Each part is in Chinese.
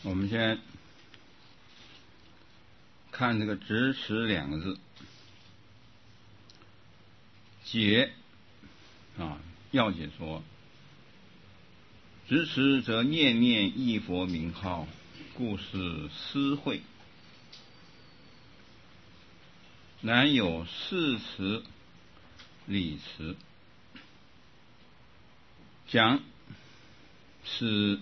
我们先看这个执持两个字，解要解说，执持则念念忆佛名号，故是思会。南有事持、理持，讲是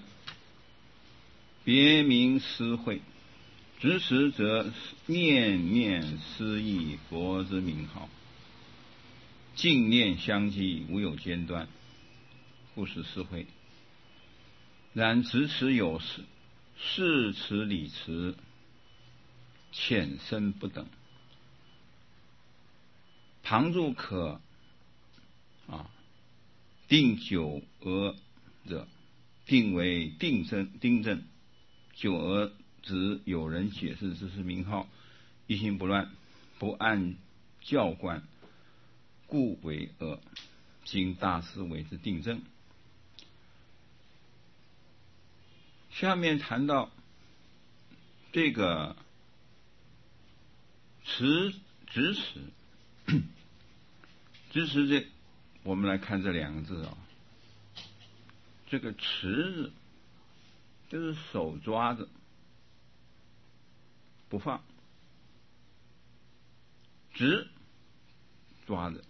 别名思会，执持则念念思忆佛之名号，净念相继，无有间断，故是思会。然执持有事持、理持，浅深不等。旁注可定九额者，定为定正。九额指有人解释之是名号，一心不乱，不按教观，故为额。经大师为之定正。下面谈到这个执持这，我们来看这两个字这个持字就是手抓着不放，执抓着，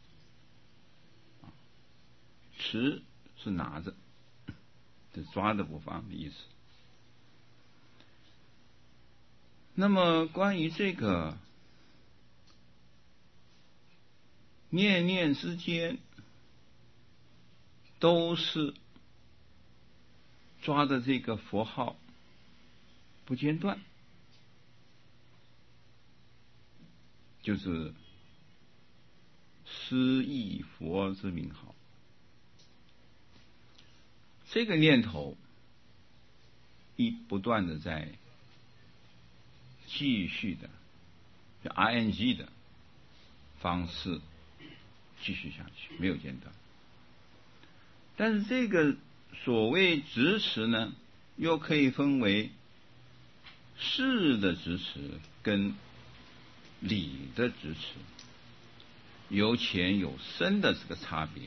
持是拿着，是抓着不放的意思。那么关于这个念念之间都是抓着这个佛号不间断，就是思忆佛之名号。这个念头不断的在继续的ing 的方式继续下去，没有间断。但是这个所谓执持呢，又可以分为事的执持跟理的执持，有浅有深的这个差别。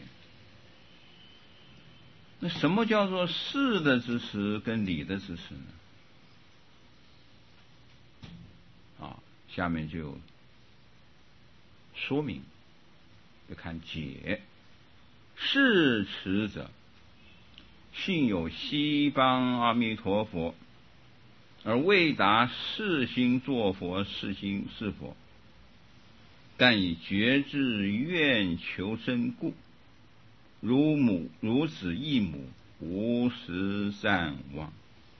那什么叫做事的执持跟理的执持呢？下面就有说明，要看解。事持者，信有西方阿弥陀佛，而未达世心作佛、世心是佛，但以觉智愿求真故，如子忆母，无时暂忘。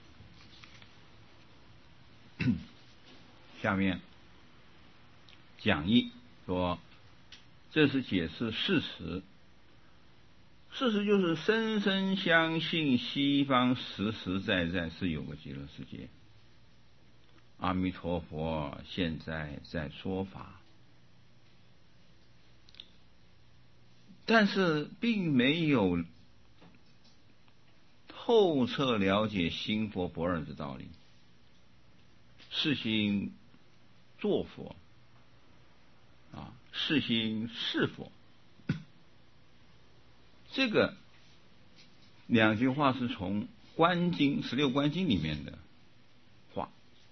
下面讲义说，这是解释事实。事实就是深深相信西方实实在在是有个极乐世界，阿弥陀佛现在在说法，但是并没有透彻了解心佛不二之道理，世心作佛世心是佛，这个两句话是从观经16观经里面的话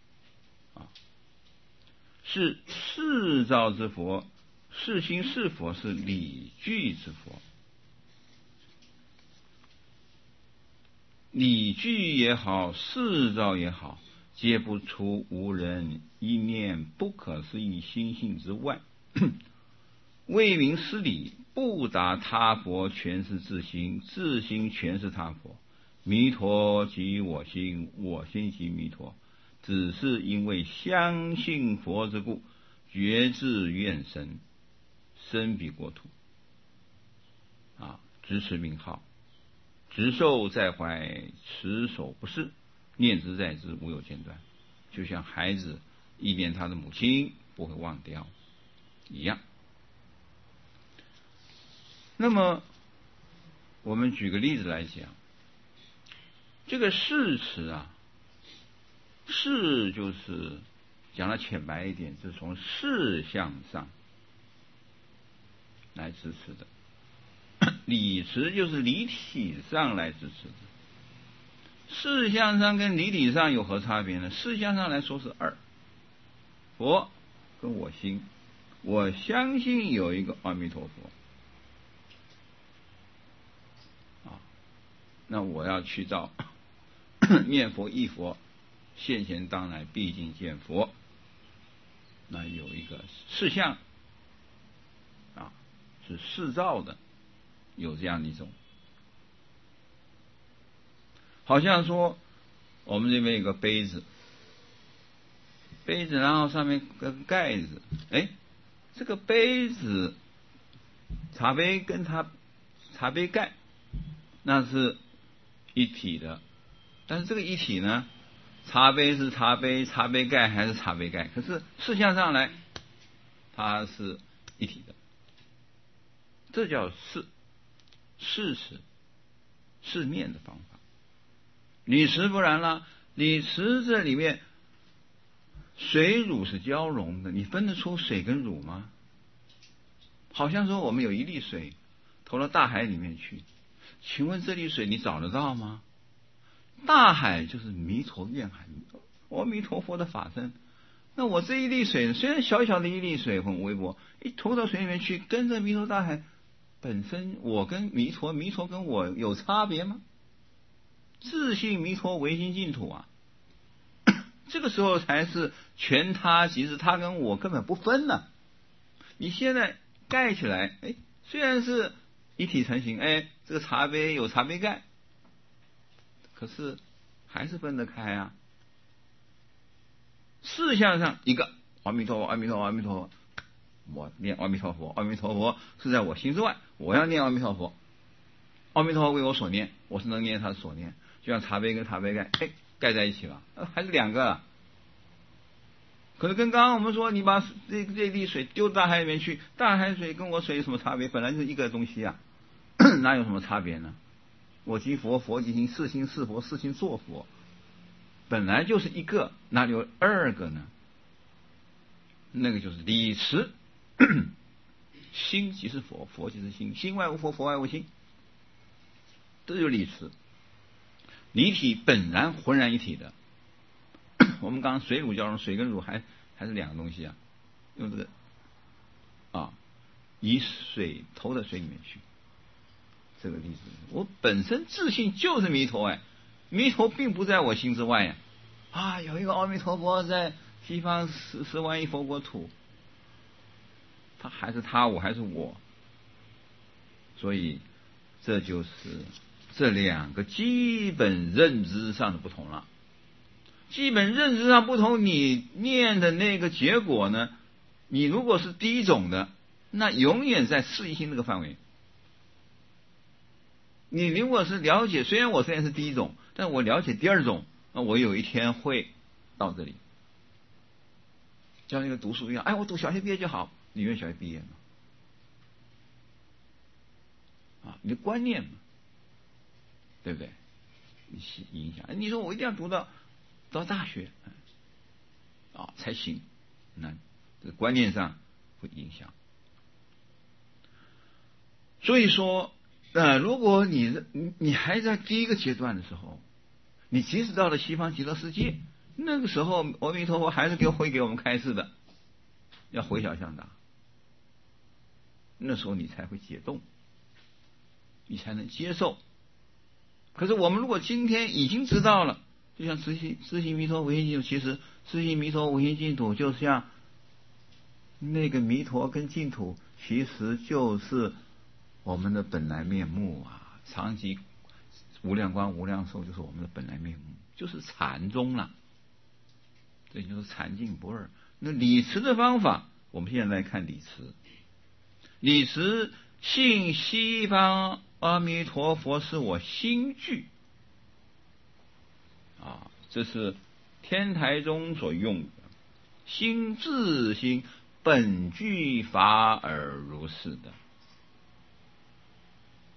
是世造之佛，世心是佛是理具之佛。理具也好，世造也好，皆不出无人一念不可思议心性之外。为名思理，不达他佛全是自心，自心全是他佛。弥陀即我心，我心即弥陀，只是因为相信佛之故，觉智愿生，生彼国土执持名号，执受在怀，持守不逝，念之在之，无有间断，就像孩子忆念他的母亲不会忘掉一样。那么我们举个例子来讲，这个事持事就是讲的浅白一点，是从事项上来支持的，理持就是理体上来支持的。事项上跟理体上有何差别呢？事项上来说是二，佛跟我心，我相信有一个阿弥陀佛啊，那我要去到念佛忆佛，现前当来毕竟见佛，那有一个事项啊，是事造的，有这样的一种，好像说我们这边有个杯子，然后上面个盖子，这个杯子茶杯跟茶杯盖那是一体的，但是这个一体呢，茶杯是茶杯，茶杯盖还是茶杯盖，可是事项上来它是一体的，这叫事持事念的方法。理持不然了，理持这里面水乳是交融的，你分得出水跟乳吗？好像说我们有一粒水投到大海里面去，请问这粒水你找得到吗？大海就是弥陀愿海，阿弥陀佛的法身。那我这一粒水虽然小小的一粒水很微薄，一投到水里面去，跟着弥陀大海本身，我跟弥陀跟我有差别吗？自信弥陀唯心净土啊，这个时候才是全他即是他跟我根本不分了。你现在盖起来，虽然是一体成型，这个茶杯有茶杯盖，可是还是分得开啊。事项上一个阿弥陀佛，阿弥陀佛，阿弥陀佛，我念阿弥陀佛，阿弥陀佛是在我心之外，我要念阿弥陀佛，阿弥陀佛为我所念，我是能念他所念，就像茶杯跟茶杯盖，盖在一起了，还是两个了。可是跟刚刚我们说，你把这粒水丢到大海里面去，大海水跟我水有什么差别？本来就是一个东西啊，哪有什么差别呢？我即佛，佛即心，是心是佛，是心作佛，本来就是一个，哪里有二个呢？那个就是理持，心即是佛，佛即是心，心外无佛，佛外无心，这就是理持。离体本然浑然一体的。我们刚刚水乳交融，水跟乳还是两个东西啊，用这个以水投到水里面去，这个例子，我本身自信就是弥陀，弥陀并不在我心之外呀，有一个阿弥陀佛在西方十万亿佛国土，他还是他，我还是我，所以这就是这两个基本认知上的不同了。基本认知上不同，你念的那个结果呢，你如果是第一种的，那永远在适宜性这个范围。你如果是了解，虽然是第一种，但我了解第二种，那我有一天会到这里，像那个读书一样，我读小学毕业就好，你愿意小学毕业吗？你的观念嘛，对不对？你影响，你说我一定要读到大学才行，那这观念上会影响。所以说如果你还在第一个阶段的时候，你即使到了西方极乐世界，那个时候阿弥陀佛还是会给我们开示的，要回小向大，那时候你才会解冻，你才能接受。可是我们如果今天已经知道了，就像自信弥陀唯心净土，其实自信弥陀唯心净土就像那个弥陀跟净土，其实就是我们的本来面目啊，常寂无量光无量寿就是我们的本来面目，就是禅宗了，这就是禅净不二。那理持的方法，我们现在来看理持。理持信西方阿弥陀佛是我心具这是天台宗所用的心自心本具法尔如是的，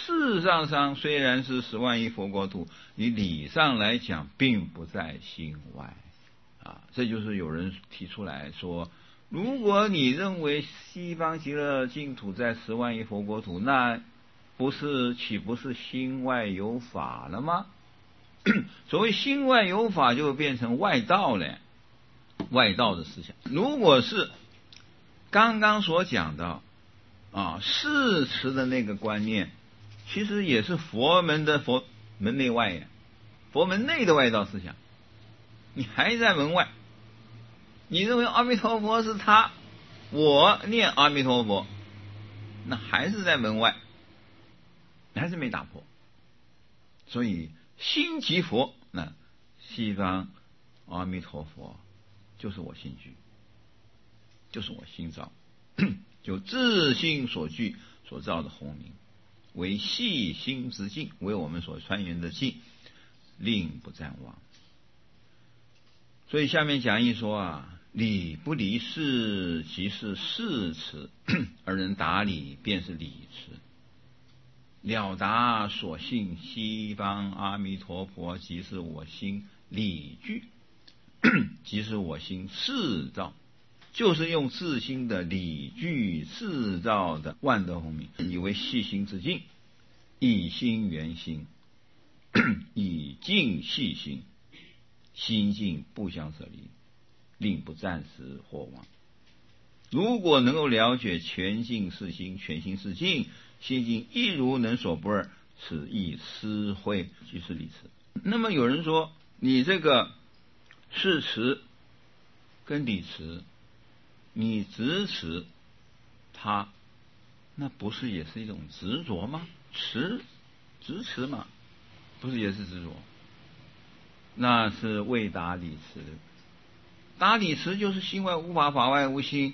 事实上虽然是10万亿佛国土，你理上来讲并不在心外啊。这就是有人提出来说，如果你认为西方极乐净土在10万亿佛国土，那岂不是心外有法了吗？所谓心外有法，就变成外道了，外道的思想。如果是刚刚所讲的誓词的那个观念，其实也是佛门内外呀，佛门内的外道思想。你还在门外，你认为阿弥陀佛是他，我念阿弥陀佛，那还是在门外，还是没打破。所以心即佛，那西方阿弥陀佛就是我心具，就是我心造，就自性所具所造的红明，为细心之境，为我们所穿圆的境，令不暂忘。所以下面讲义说理不离事，即是事词，而能达理，便是理词。了达所信西方阿弥陀佛，即是我心理具，即是我心事造，就是用自心的理具事造的万德洪明，以为细心之境，以心圆心，以静细心，心境不相舍离，令不暂时或忘。如果能够了解全境是心，全心是境，心境亦如能所不二，此亦思慧，即是理词。那么有人说，你这个事词跟理词，你执持它，那不是也是一种执着吗？执持嘛，不是也是执着？那是未达理词。达理词就是心外无法，法外无心，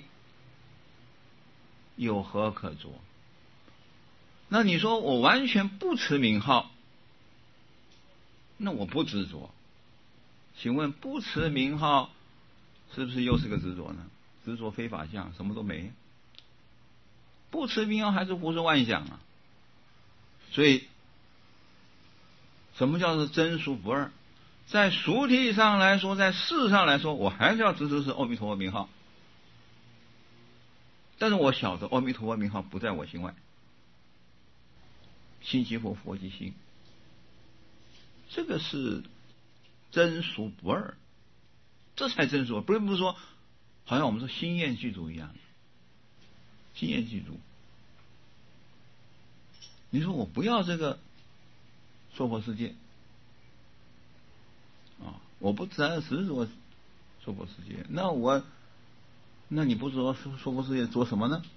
有何可着？那你说我完全不持名号，那我不执着。请问不持名号是不是又是个执着呢？执着非法相，什么都没。不持名号还是胡思乱想啊。所以什么叫做真俗不二？在俗体上来说，在事上来说，我还是要执持是阿弥陀佛名号，但是我晓得阿弥陀佛名号不在我心外，心即佛，佛即心，这个是真俗不二，这才真俗。不是说好像我们说心厌具足一样，心厌具足。你说我不要这个娑婆世界我不执着娑婆世界，那你不说娑婆世界做什么呢？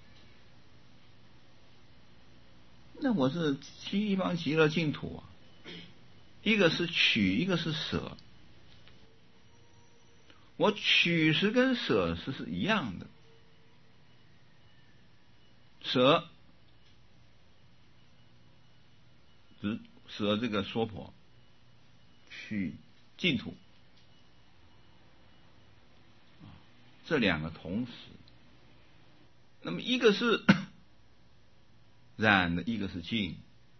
那我是西方极乐净土一个是取，一个是舍。我取是跟舍是一样的，舍这个娑婆，取净土，这两个同时。那么一个是染的，一个是净，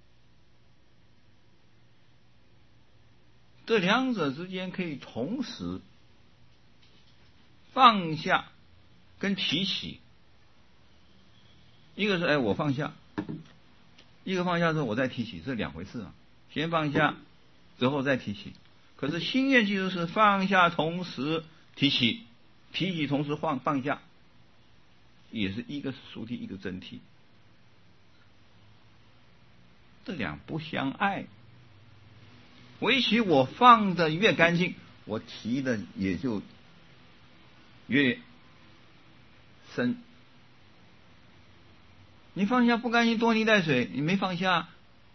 这两者之间可以同时放下跟提起。一个是我放下，一个放下之后我再提起，这两回事先放下之后再提起。可是心愿记就是放下同时提起，提起同时放下，也是一个是俗体，一个真体，这两不相碍。唯其我放的越干净，我提的也就越深。你放下不干净，多泥带水，你没放下，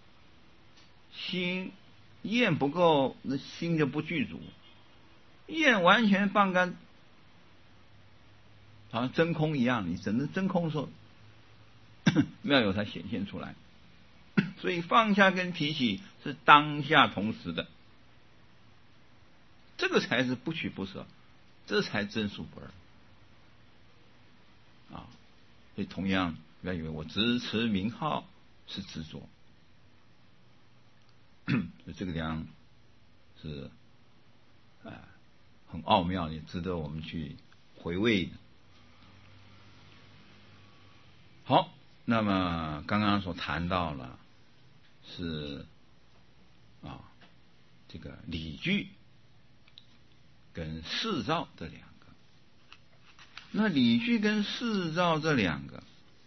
心焰不够，那心就不具足。焰完全放干，好像真空一样，你整个真空的时候妙有它显现出来。所以放下跟提起是当下同时的，这个才是不取不舍，这才真俗不二所以同样不要以为我执持名号是执着， 这个地方是很奥妙，也值得我们去回味的。好，那么刚刚所谈到了是这个理据跟事照这两个。那理据跟事照这两个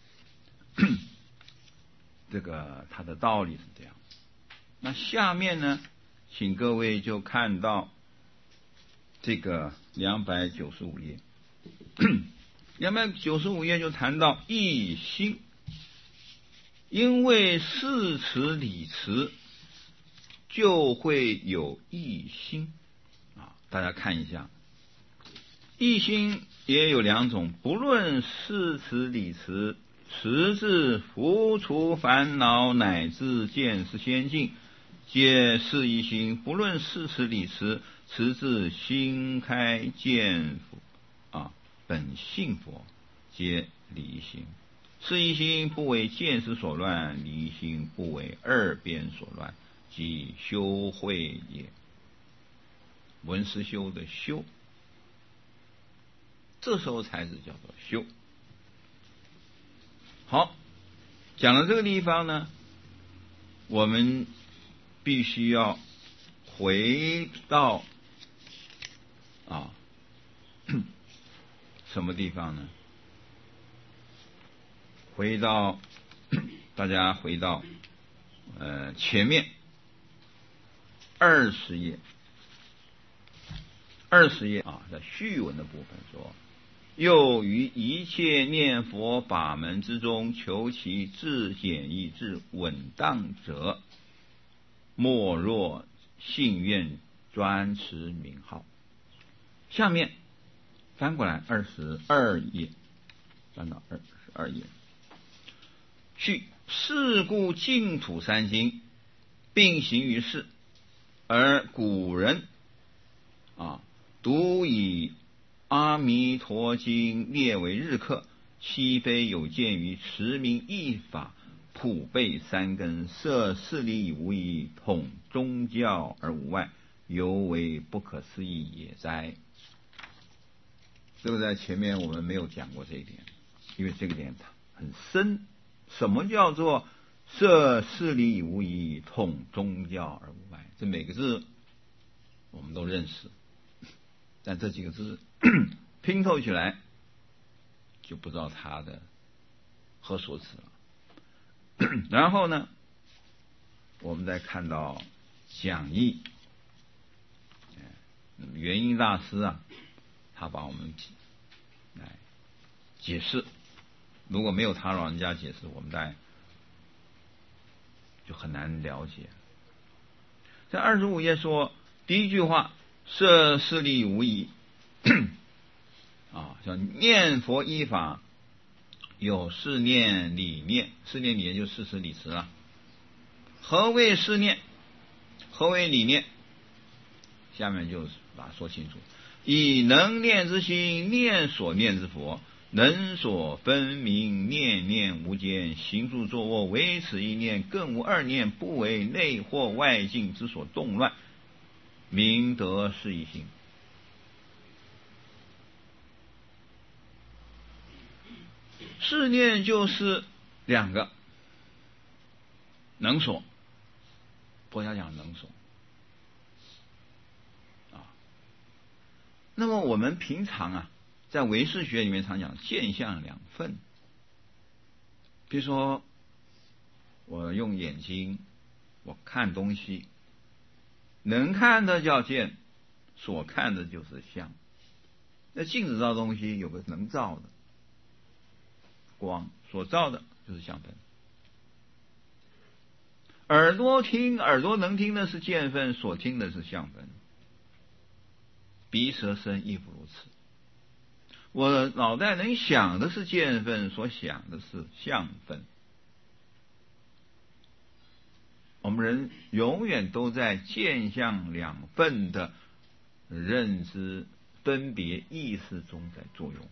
这个它的道理是这样。那下面呢，请各位就看到这个295页295页就谈到义心，因为事持理持就会有义心大家看一下，义心也有两种，不论事持理持，持至伏除烦恼，乃至见识仙境，皆是一心；不论事持理持，持至心开见本性佛，皆理一心。是一心不为见识所乱，理一心不为二边所乱，即修慧也。闻思修的修，这时候才是叫做修。好，讲到这个地方呢，我们必须要回到什么地方呢？大家回到前面20页在序文的部分说，又于一切念佛法门之中，求其至简易至稳当者，莫若信愿专持名号。下面翻过来22页，翻到22页。序：是故净土三经并行于世，而古人独以阿弥陀经列为日课，岂非有鉴于持名义法，普备三根，摄事理无疑，统宗教而无外，犹为不可思议也哉。这个在前面我们没有讲过这一点，因为这个点很深。什么叫做摄事理无疑，统宗教而无外？这每个字我们都认识，但这几个字拼凑起来就不知道它的何所指了。然后呢，我们再看到讲义，元音大师他把我们来解释，如果没有他老人家解释，我们大概就很难了解。在25页说，第一句话，摄事理无疑叫念佛依法有事念理念，事念理念就事持理持了。何谓事念？何为理念？下面就把它说清楚。以能念之心念所念之佛，能所分明，念念无间，行住坐卧唯此一念，更无二念，不为内或外境之所动乱，明得是一心。事念就是两个，能所，佛家讲能所那么我们平常在唯识学里面常讲见相两分。比如说我用眼睛我看东西，能看的叫见，所看的就是相。那镜子照东西有个能照的光，所照的就是相分。耳朵能听的是见分，所听的是相分。鼻舌身亦复如此。我脑袋能想的是见分，所想的是相分。我们人永远都在见相两分的认知分别意识中在作用。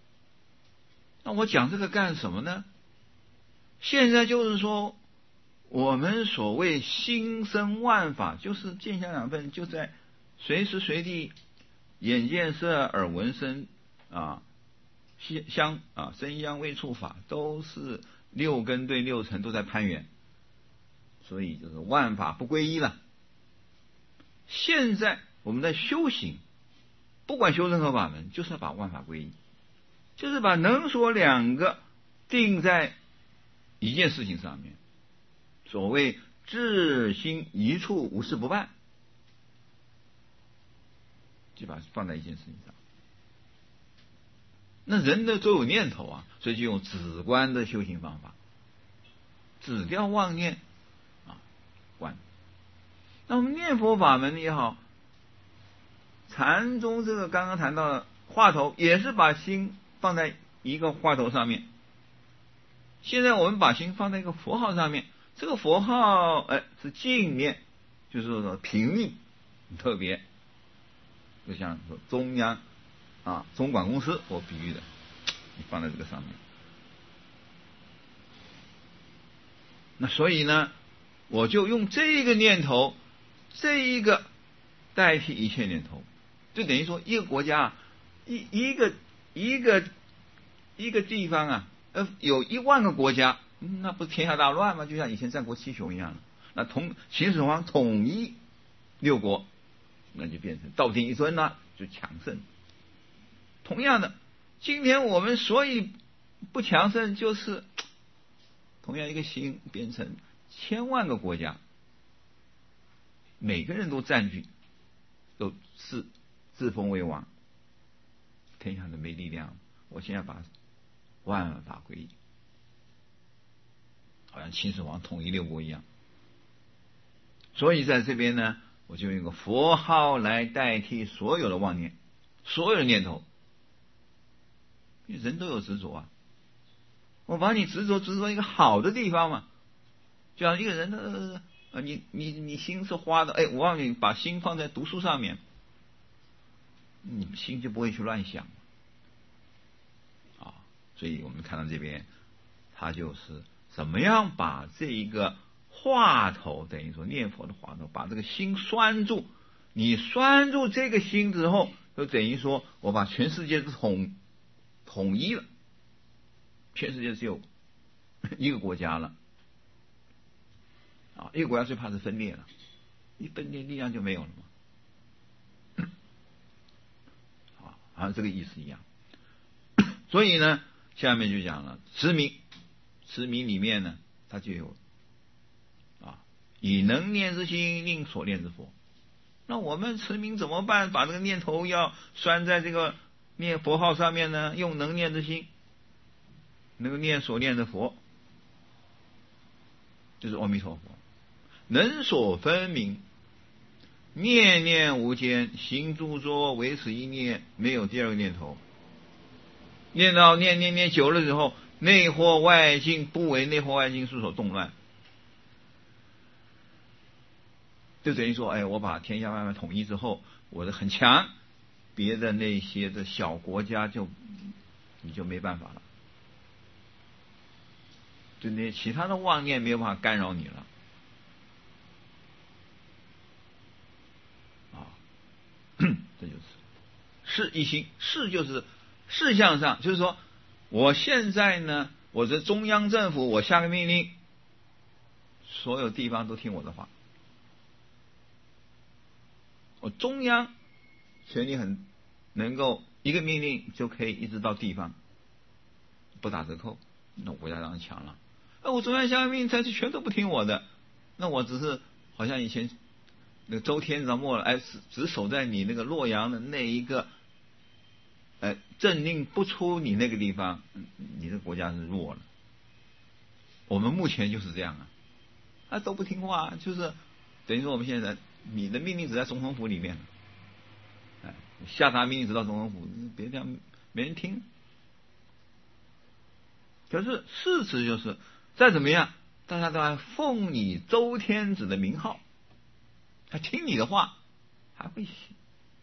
那我讲这个干什么呢？现在就是说我们所谓心生万法，就是见相两分，就在随时随地，眼见色，耳闻声香声香味触法，都是六根对六尘都在攀缘，所以就是万法不归一了。现在我们在修行，不管修任何法门，就是要把万法归一，就是把能所两个定在一件事情上面。所谓至心一处，无事不办，就把它放在一件事情上。那人的都有念头啊，所以就用止观的修行方法，止掉妄念观。那我们念佛法门也好，禅宗这个刚刚谈到的话头，也是把心放在一个话头上面。现在我们把心放在一个佛号上面，这个佛号是净念，就是说平密，特别就像说中央中管公司我比喻的，你放在这个上面。那所以呢，我就用这个念头，这一个代替一切念头，就等于说一个国家一个地方有10000个国家，那不是天下大乱吗？就像以前战国七雄一样。那秦始皇统一6国，那就变成道天一尊了，就强盛。同样的，今天我们所以不强盛，就是同样一个心变成1000万个国家，每个人都占据，都自封为王，天下的没力量。我现在把万法归一，好像秦始皇统一6国一样。所以在这边呢，我就用个佛号来代替所有的妄念，所有的念头。人都有执着我把你执着一个好的地方嘛，就像一个人的你心是花的，我让你把心放在读书上面，你心就不会去乱想所以我们看到这边，他就是怎么样把这一个话头，等于说念佛的话头，把这个心拴住。你拴住这个心之后，就等于说我把全世界都统一了，全世界只有一个国家了一个国家最怕是分裂了，一分裂力量就没有了嘛好像这个意思一样。所以呢，下面就讲了持名里面呢，它就有以能念之心令所念之佛。那我们持名怎么办？把这个念头要拴在这个念佛号上面呢？用能念之心，能念所念的佛，就是阿弥陀佛。能所分明，念念无间，行住坐唯此一念，没有第二个念头。念到念久了之后，内惑外境不为内惑外境所动乱，就等于说我把天下万法统一之后，我的很强，别的那些的小国家你就没办法了，就那其他的妄念没有办法干扰你了这就是事一心。事就是事项上，就是说我现在呢，我是中央政府，我下个命令，所有地方都听我的话。我中央权力很能够一个命令就可以一直到地方，不打折扣，那我国家当然强了。我中央下命令才是全都不听我的，那我只是好像以前那个周天子末了，只守在你那个洛阳的那一个政令不出你那个地方，你的国家是弱了。我们目前就是这样都不听话，就是等于说我们现在你的命令只在总统府里面，下达命令只到总统府，别这样，没人听。可是事实就是再怎么样，大家都还奉你周天子的名号，还听你的话，还会信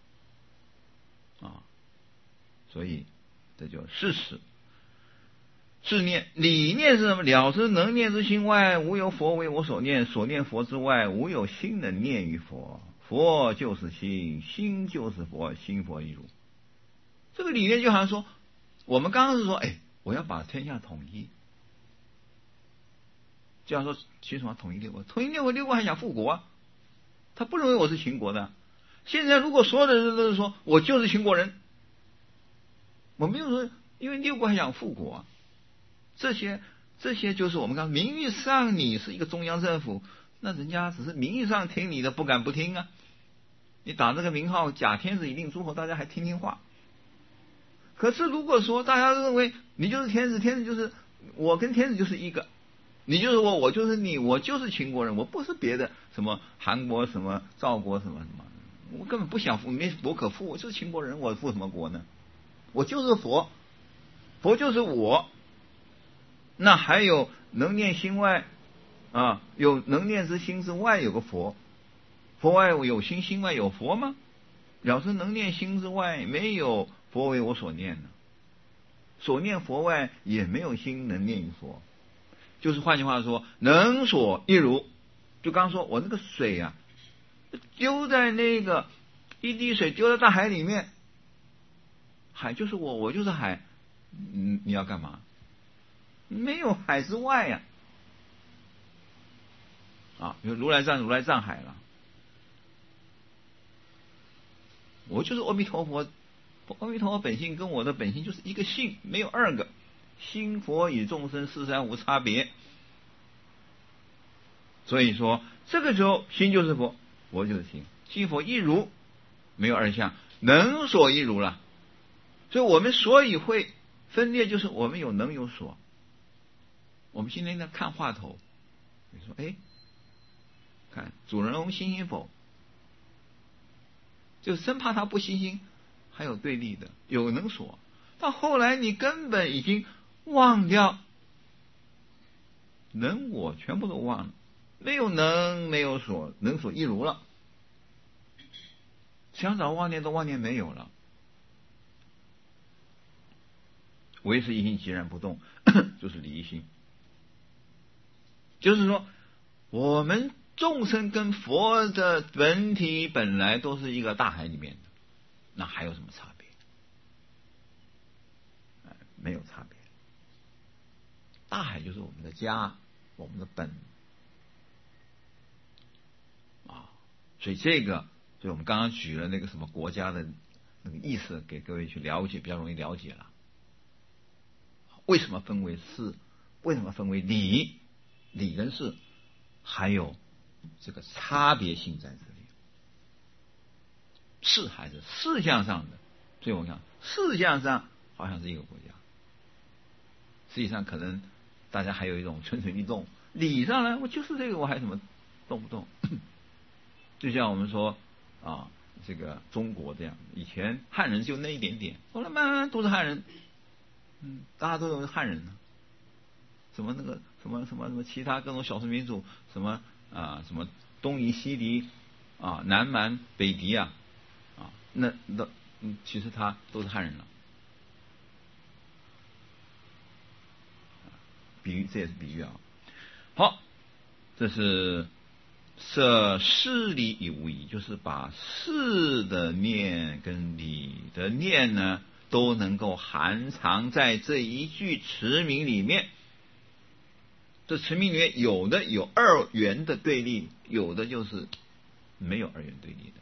所以这就事实。 是念。理念是什么？了知能念之心外，无有佛为我所念，所念佛之外，无有心能念于佛。佛就是心，心就是佛，心佛一如。这个理念就好像说，我们刚刚是说，我要把天下统一，就像说秦始皇统一六国，统一六国，六国还想复国啊，他不认为我是秦国的。现在如果所有的人都是说我就是秦国人，我没有说，因为六国还想复国啊，这些就是我们刚名义上你是一个中央政府，那人家只是名义上听你的，不敢不听啊。你打这个名号假天子以令诸侯，大家还听话。可是如果说大家认为你就是天子，天子就是我，跟天子就是一个，你就是我，我就是你，我就是秦国人，我不是别的什么韩国什么赵国什么什么，我根本不想复，没国可复，我就是秦国人，我复什么国呢？我就是佛，佛就是我。那还有能念心外啊，有能念之心之外有个佛，佛外有心，心外有佛吗？了知能念心之外，没有佛为我所念呢。所念佛外，也没有心能念于佛。就是换句话说，能所一如。就刚说我那个水啊，丢在那个一滴水丢在大海里面，海就是我，我就是海，你要干嘛？没有海之外呀。比如如来藏，如来藏海了。我就是阿弥陀佛，阿弥陀佛本性跟我的本性就是一个性，没有二个。心佛与众生四三无差别。所以说这个时候心就是佛，佛就是心，心佛一如，没有二相，能所一如了。所以我们所以会分裂，就是我们有能有所。我们今天呢看话头，你说看主人翁心心否，就生怕他不心心，还有对立的，有能所。到后来你根本已经忘掉能我，全部都忘了，没有能没有所，能所一如了。想找妄念都妄念没有了，唯是一心寂然不动，就是离一心。就是说我们众生跟佛的本体本来都是一个大海里面的，那还有什么差别？没有差别。大海就是我们的家，我们的本所以所以我们刚刚举了那个什么国家的那个意思给各位去了解，比较容易了解了。为什么分为事？为什么分为理？理跟事还有这个差别性在这里。事还是事项上的，所以我们看事项上好像是一个国家，实际上可能大家还有一种蠢蠢欲动。理上呢，我就是这个，我还什么动不动？就像我们说这个中国这样，以前汉人就那一点点，后来慢慢都是汉人，大家都有汉人呢。什么那个什么其他各种少数民族，什么东夷西狄南蛮北狄那其实他都是汉人了。比喻，这也是比喻啊。好，这是设事理以无疑，就是把事的念跟理的念呢，都能够含藏在这一句词名里面。这词名里面有的有二元的对立，有的就是没有二元对立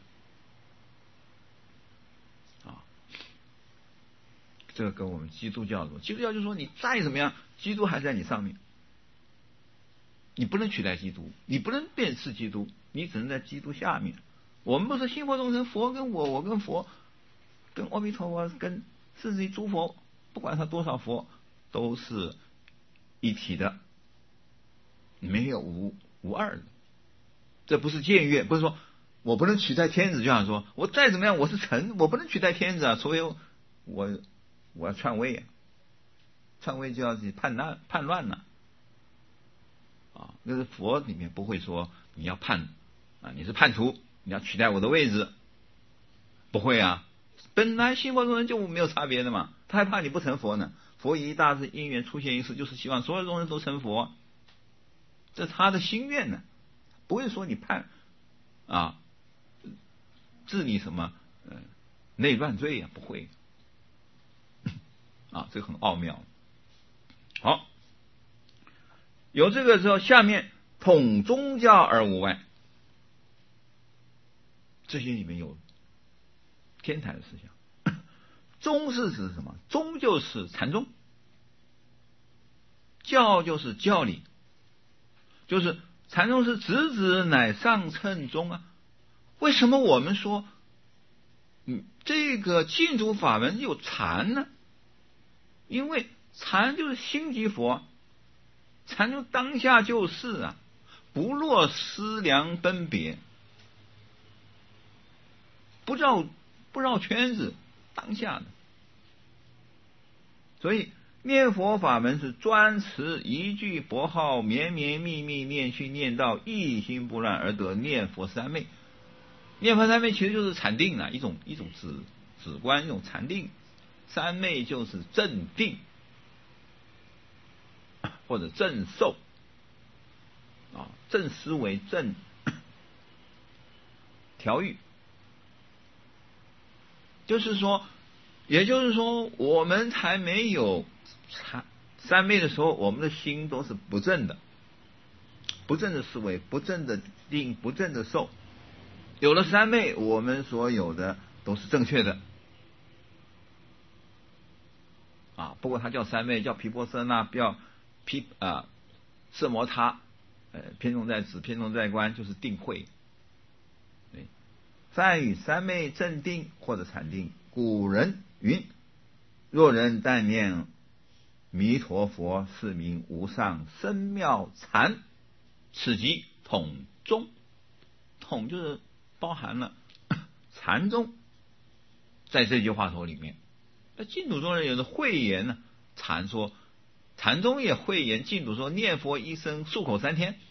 的这个跟我们基督教基督教就说你再怎么样，基督还在你上面，你不能取代基督，你不能辨识基督，你只能在基督下面。我们不是心佛众生，佛跟我跟佛，跟阿弥陀佛，跟甚至于诸佛，不管他多少佛，都是一体的，没有无二的。这不是僭越，不是说我不能取代天子，就想说我再怎么样我是臣，我不能取代天子啊，除非我要篡位篡位就要去叛乱了那是佛里面不会说你要你是叛徒，你要取代我的位置，不会本来心佛中人就没有差别的嘛，他还怕你不成佛呢。 佛以大智因缘出现一世，就是希望所有众生都成佛，这是他的心愿呢，不会说你判治你什么内乱罪不会这个很奥妙。好，有这个之后，下面统宗教而无外，这些里面有天台的思想。宗是指什么？宗就是禅宗，教就是教理，就是禅宗是直指乃上乘宗啊。为什么我们说这个净土法门有禅呢？因为禅就是心即佛，禅就当下就是不落思量分别，不绕圈子，当下的。所以念佛法门是专持一句佛号，绵绵密密念去念到一心不乱而得念佛三昧。念佛三昧其实就是禅定一种止观，一种禅定。三昧就是正定或者正受正思维、正调御。也就是说我们还没有三昧的时候，我们的心都是不正的，不正的思维，不正的定，不正的受。有了三昧，我们所有的都是正确的不过它叫三昧，叫毗婆舍那，叫色摩他，偏重在止，偏重在观，就是定慧。梵语三昧正定或者禅定。古人云：若人但念弥陀佛，是名无上深妙禅，此即统宗。统就是包含了禅宗，在这句话头里面。那净土宗人有的讳言呢，禅说，禅宗也讳言净土说念佛一生，漱口3天。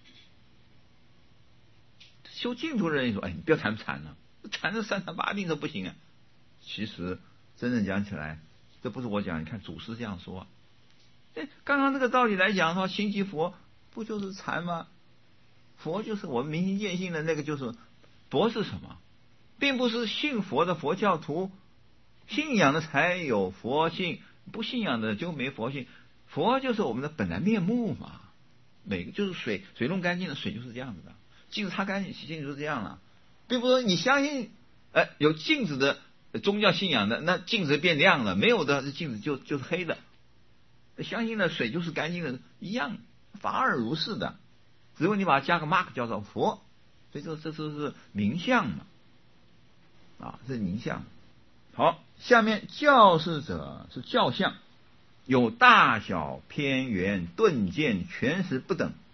修净土的人也说，你不要谈禅了，禅的三禅八定都不行啊。其实真正讲起来，这不是我讲，你看祖师这样说刚刚这个道理来讲的话，心即佛不就是禅吗？佛就是我们明心见性的那个，就是佛是什么？并不是信佛的佛教徒，信仰的才有佛性，不信仰的就没佛性。佛就是我们的本来面目嘛，每个就是水弄干净了，水就是这样子的；镜子擦干净，镜子就是这样了。并不是说你相信有镜子的宗教信仰的，那镜子变亮了；没有的镜子就是黑的。相信的水就是干净的，一样，法尔如是的。只不过你把它加个 mark 叫做佛，所以这是名相嘛，这是名相。好，下面教示者是教相，有大小偏圆顿渐全实不等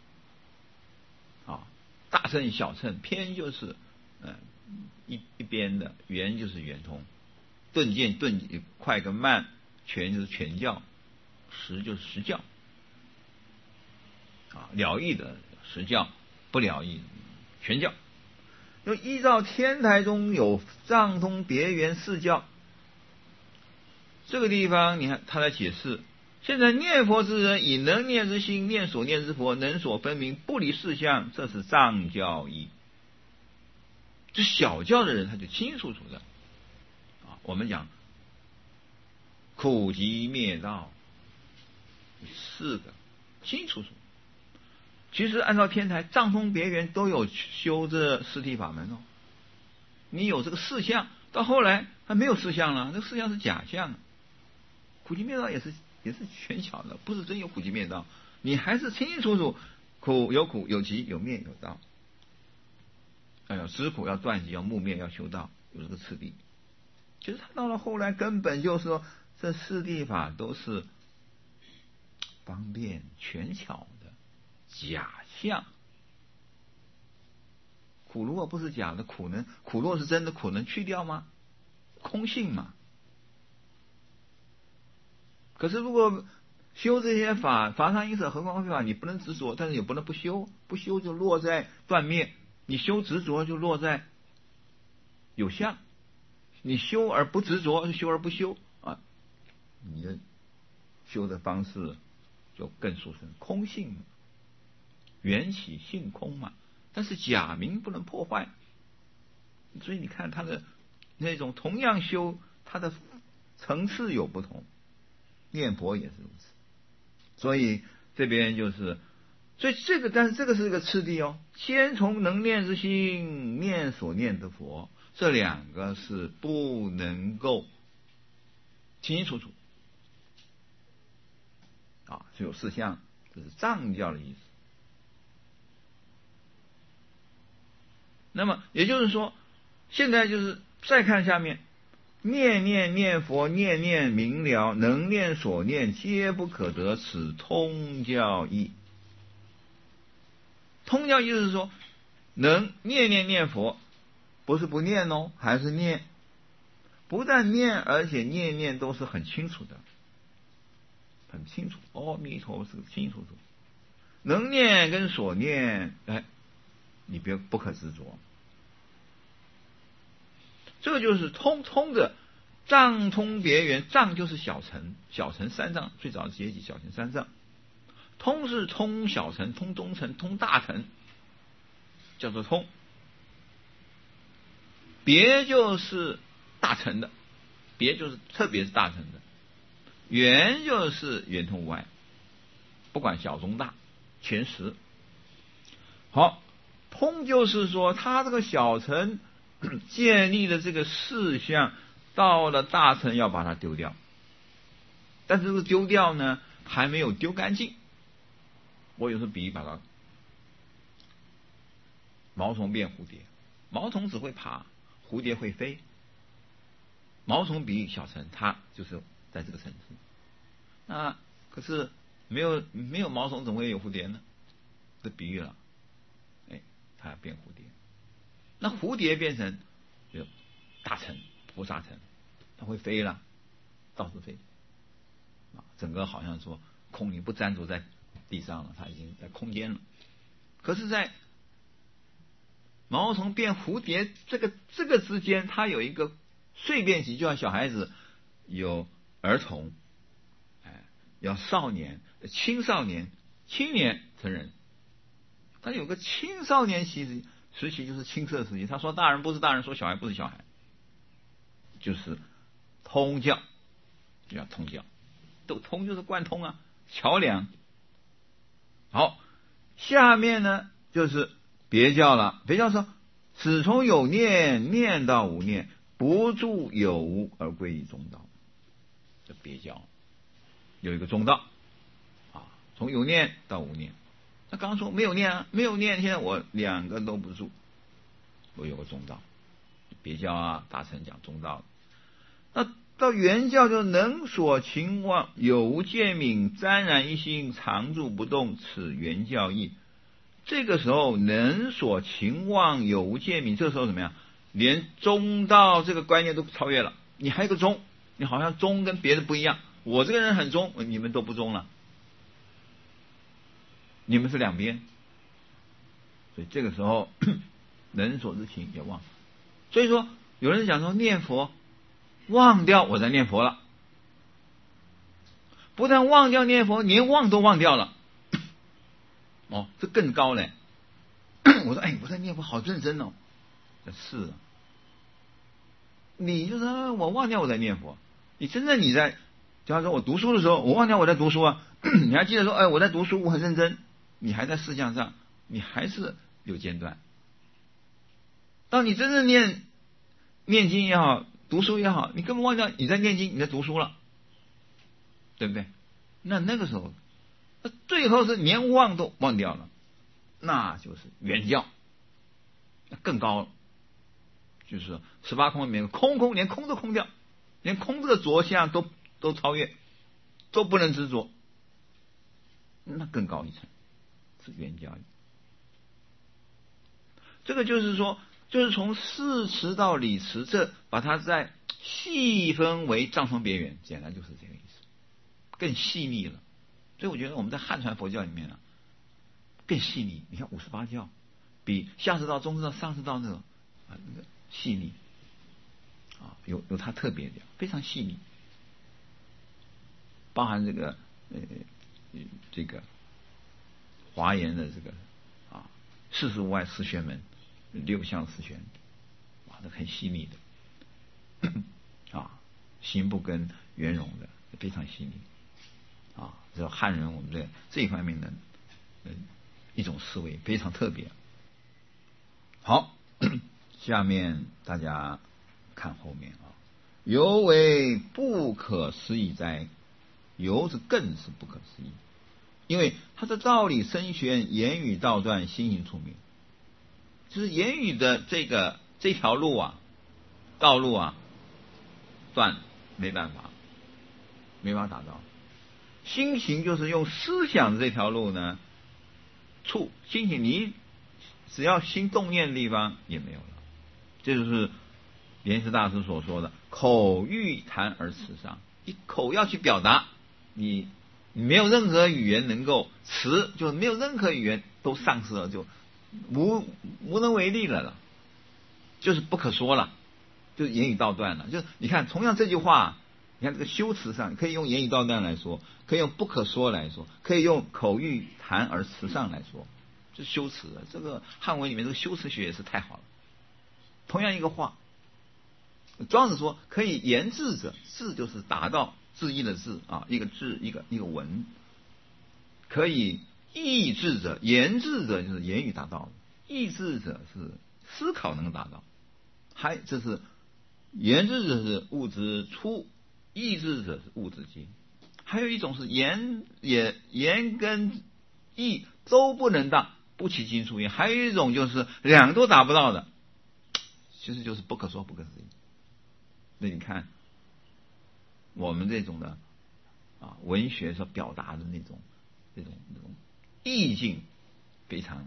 大乘小乘，偏就是一边的，圆就是圆通，顿渐快跟慢，全就是全教，实就是实教了义的实教，不了义全教。就依照天台中有藏通别圆四教，这个地方你看他来解释，现在念佛之人以能念之心念所念之佛，能所分明，不离事相，这是藏教义。这小教的人他就清楚楚的我们讲苦集灭道4个清楚楚。其实按照天台藏通别圆都有修这四谛法门你有这个四相，到后来他没有四相了，这四相是假象。苦集灭道也是全巧的，不是真有苦集灭道，你还是清清楚楚苦有苦有集有灭有道。止苦要断集，要木灭，要修道，有这个次第。其实他到了后来根本就是说，这四谛法都是方便全巧的假象。苦如果不是假的，苦若是真的，苦能去掉吗？空性嘛。可是如果修这些法上因舍何况非法，你不能执着，但是也不能不修，不修就落在断灭。你修执着就落在有相，你修而不执着，修而不修你的修的方式就更殊胜，空性缘起性空嘛。但是假名不能破坏，所以你看他的那种同样修，他的层次有不同，念佛也是如此。所以这边就是，所以这个，但是这个是一个次第哦，先从能念之心念所念的佛，这两个是不能够清清楚楚啊，是有四项，这是藏教的意思。那么也就是说，现在就是再看下面，念念念佛，念念明了，能念所念皆不可得，此通教义。通教义就是说，能念念念佛，不是不念哦，还是念，不但念，而且念念都是很清楚的，很清楚。阿弥陀是清清楚楚，能念跟所念，哎，你不可执着。这个就是通的藏通别圆，藏就是小乘，小乘三藏最早的阶级，小乘三藏。通是通小乘，通中乘，通大乘，叫做通。别就是大乘的，别就是特别是大乘的。圆就是圆通无碍，不管小中大，全实。好，通就是说他这个小乘建立的这个事项，到了大乘要把它丢掉，但是这个丢掉呢，还没有丢干净。我有时候比喻把它，毛虫变蝴蝶，毛虫只会爬，蝴蝶会飞。毛虫比喻小乘，它就是在这个层次。那可是没有毛虫，怎么会有蝴蝶呢？这比喻了，哎，它变蝴蝶。那蝴蝶变成就大乘菩萨乘，它会飞了，到处飞啊，整个好像说空灵不粘着在地上了，它已经在空间了。可是，在毛虫变蝴蝶这个之间，它有一个蜕变期，就像小孩子有儿童，要少年、青少年、青年、成人，它有个青少年时期就是青涩时期。他说大人不是大人，说小孩不是小孩，就是通教，就叫通教。都通就是贯通啊，桥梁。好，下面呢就是别教了。别教说，此从有念念到无念，不住有无而归于中道。这别教有一个中道啊，从有念到无念。那刚说没有念啊，没有念，现在我两个都不住，我有个中道。别教啊，大乘讲中道。那到圆教就能所情望，有无见明，沾染一心，常住不动，此圆教义。这个时候能所情望，有无见明，这个时候怎么样？连中道这个观念都超越了。你还有个中，你好像中跟别的不一样。我这个人很中，你们都不中了，你们是两边。所以这个时候能所之情也忘。所以说有人讲说念佛忘掉我在念佛了，不但忘掉念佛，连忘都忘掉了。哦，这更高嘞。我说哎，我在念佛好认真哦。是啊，你就说我忘掉我在念佛，你真正你在，假如说我读书的时候，我忘掉我在读书啊，你还记得说哎我在读书，我很认真，你还在事项上，你还是有间断。当你真正念经也好，读书也好，你根本忘掉你在念经，你在读书了，对不对？那个时候，那最后是连忘都忘掉了，那就是圆教，那更高了。就是18空里面空，连空都空掉，连空这个着相都超越，都不能执着，那更高一层是圆教义。这个就是说，就是从事持到理持，这把它再细分为藏通别圆，简单就是这个意思，更细腻了。所以我觉得我们在汉传佛教里面更细腻。你看58教比下士道、中士道、上士道那个细腻有它特别的，非常细腻。 包含这个华严的这个45外四玄门六相四玄，那很细密的心不跟圆融的，非常细密这汉人我们这一方面的一种思维非常特别。好，下面大家看后面犹为不可思议哉，犹是更是不可思议，因为它的道理深玄，言语道断，心行处明，就是言语的这条路道路断没办法达到。心行就是用思想的这条路呢，心行你只要心动念的地方也没有了，这就是莲师大师所说的口欲谈而词伤。你口要去表达，你没有任何语言能够词，就没有任何语言都丧失了，就无能为力了，就是不可说了，就是言语道断了。就你看同样这句话，你看这个修辞上可以用言语道断来说，可以用不可说来说，可以用口欲谈而词伤来说，这修辞这个汉文里面这个修辞学也是太好了。同样一个话，庄子说可以言志者，志就是达到志意的志一个志一个文，可以意志者，言志者就是言语达到，意志者是思考能达到，这是言志者是物之初，意志者是物之精。还有一种是言跟意都不能达，不起精出言。还有一种就是两个都达不到的，其实就是不可说不可思议。那你看我们这种的文学所表达的那种意境非常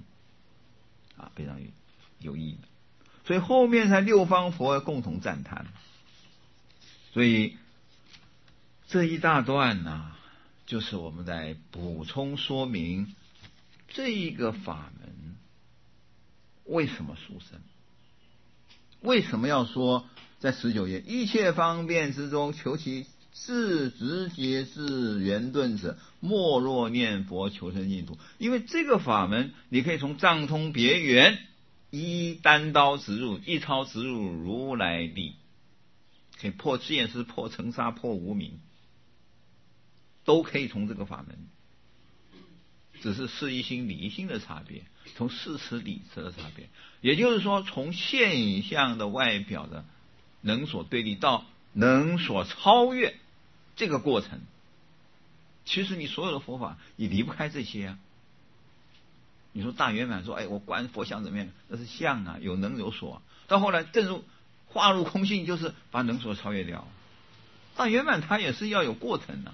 有意义的，所以后面才六方佛共同赞叹。所以这一大段就是我们在补充说明这一个法门为什么殊胜，为什么要说在19页一切方便之中求其至直接至圆顿者，莫若念佛求生净土。因为这个法门你可以从藏通别圆，一单刀直入，一刀直入如来力，可以破见识，破尘沙，破无明，都可以从这个法门，只是事一心理一心的差别，从事词理词的差别。也就是说从现象的外表的能所对立到能所超越这个过程，其实你所有的佛法也离不开这些你说大圆满说我观佛像怎么样，那是相有能有所到后来正如化入空性，就是把能所超越掉。大圆满它也是要有过程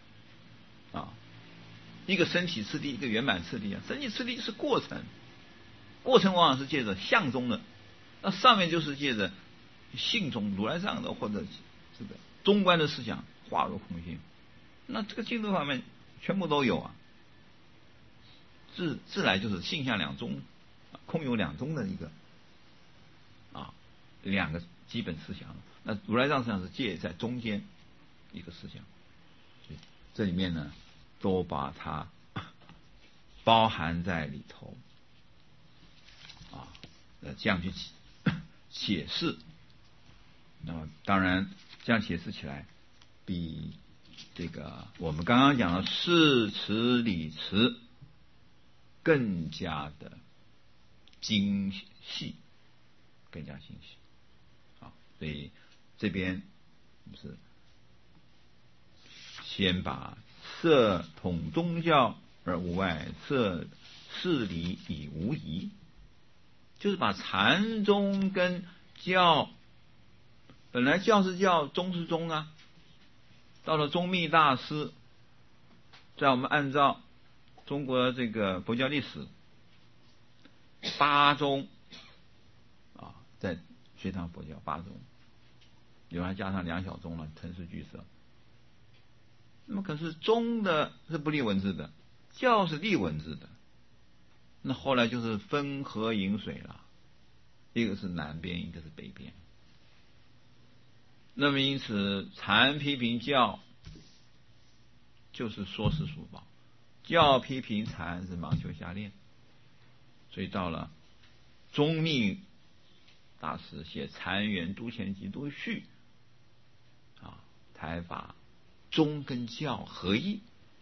一个身体次第，一个圆满次第身体次第是过程，过程往往是借着相中的，那上面就是借着性中如来藏的或者这个中观的思想化入空性，那这个净土法门全部都有自来就是性相两宗，空有两宗的一个两个基本思想。那如来藏思想是介在中间一个思想，这里面呢都把它包含在里头这样去解释。那么当然这样解释起来比这个我们刚刚讲的事词理词更加的精细，更加精细所以这边是先把色统宗教而无外，色事理以无疑，就是把禅宗跟教，本来教是教，宗是宗到了宗密大师，在我们按照中国这个佛教历史8宗在学堂佛教8宗，有还加上2小宗了，陈氏俱舍。那么可是宗的是不立文字的，教是立文字的，那后来就是分河饮水了，一个是南边，一个是北边。那么因此禅批评教就是说是书报，教批评禅是盲修瞎练。所以到了宗密大师写《禅源都贤集都序》才把宗跟教合一。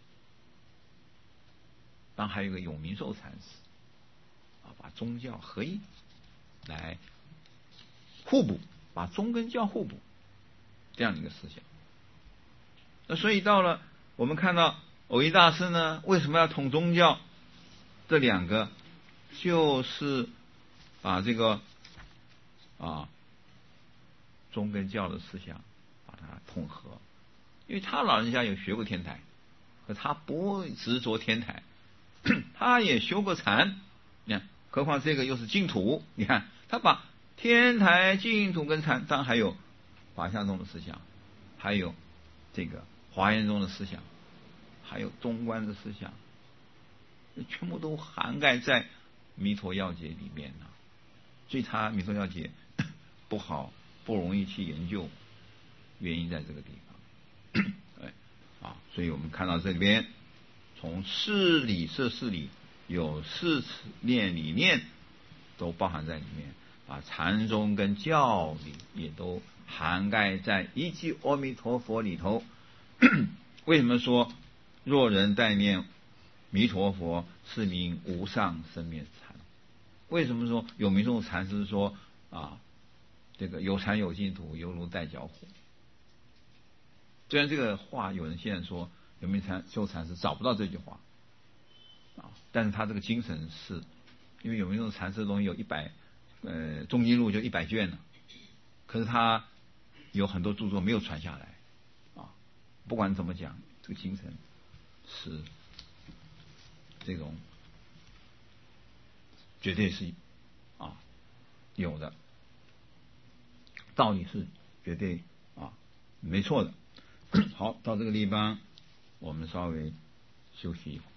当然还有一个永明寿禅师把宗教合一来互补，把宗跟教互补这样的一个思想。那所以到了我们看到蕅益大师呢，为什么要统宗教？这两个就是把这个宗跟教的思想把它统合。因为他老人家有学过天台，可他不执着天台，他也修过禅，你看，何况这个又是净土，你看他把天台、净土跟禅，当然还有法相宗的思想，还有这个华严宗的思想，还有中观的思想，全部都涵盖在弥陀要解里面了。所以他弥陀要解不容易去研究，原因在这个地方。所以我们看到这里边，从事理摄事理有事念理念都包含在里面，禅宗跟教理也都涵盖在一句阿弥陀佛里头。为什么说若人代念弥陀佛，是名无上生灭禅？为什么说有民众禅师说这个有禅有净土，犹如带脚火？虽然这个话有人现在说有没有修禅师找不到这句话但是他这个精神是，因为有没有禅师的东西有中经录就100卷了，可是他有很多著作没有传下来不管怎么讲，这个精神是这种绝对是有的，道理是绝对没错的。好，到这个地方我们稍微休息一会儿。